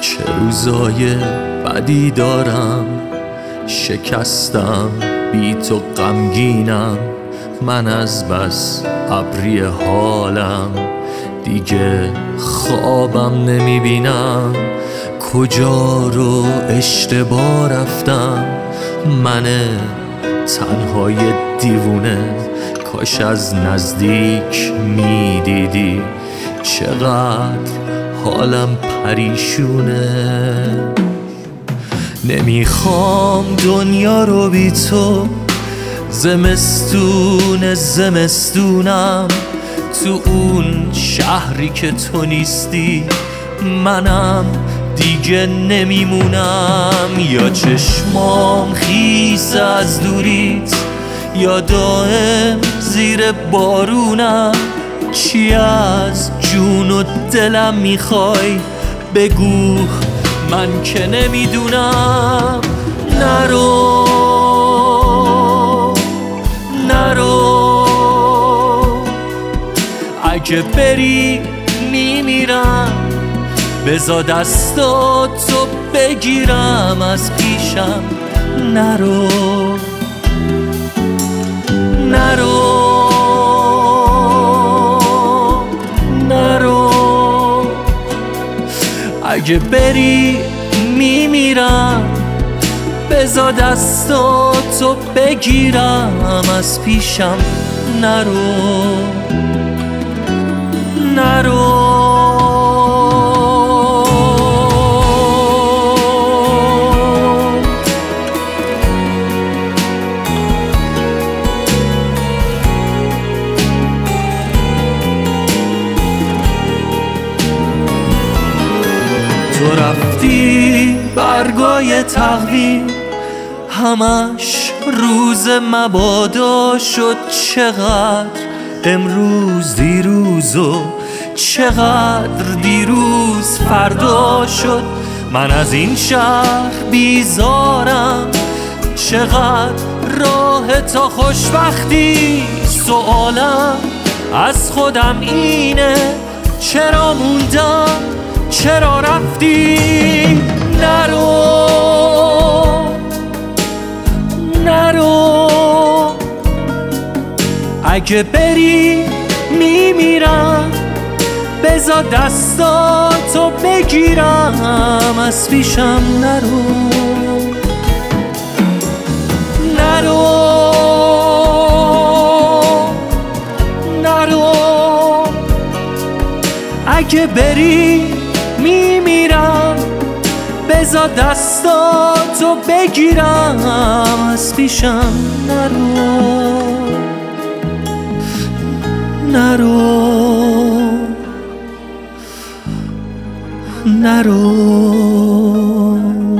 چه روزای بدی دارم، شکستم بی تو غمگینم. من از بس ابری حالم دیگه خوابم نمیبینم. کجا رو اشتباه رفتم من تنهای دیوونه؟ کاش از نزدیک میدیدی چقدر حالم پریشونه. نمیخوام دنیا رو بی تو، زمستونم تو اون شهری که تو نیستی. منم دیگه نمیمونم، یا چشمام خیس از دوریت یا دائم زیر بارونم. چی از جون و دلم میخوای بگو، من که نمیدونم. نرو اگه بری میمیرم، بذار دستاتو بگیرم از پیشم. نرو اگه بری میمیرم، بذار دستاتو بگیرم از پیشم. نرو تو رفتی برگای تقویم همش روز مبادا شد. چقدر امروز دیروز و چقدر دیروز فردا شد. من از این شهر بیزارم، چقدر راه تا خوشبختی. سوالم از خودم اینه، چرا موندم، چرا رفتی؟ نرو اگه بری میمیرم، بذار دستاتو بگیرم از پیشم. نرو اگه بری میمیرم، بذار دستاتو بگیرم از پیشم. نرو